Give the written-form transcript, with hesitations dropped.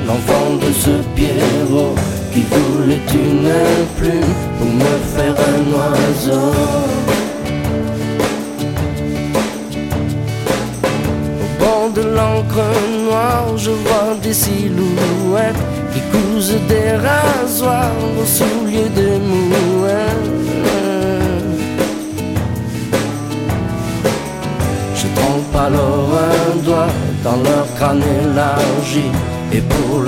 l'enfant de ce Pierrot qui voulait une plume pour me faire un oiseau. Au bord de l'encre noire, je vois des silhouettes qui cousent des rasoirs aux souliers de mouettes. Je trempe alors un doigt dans leur crâne élargi et pour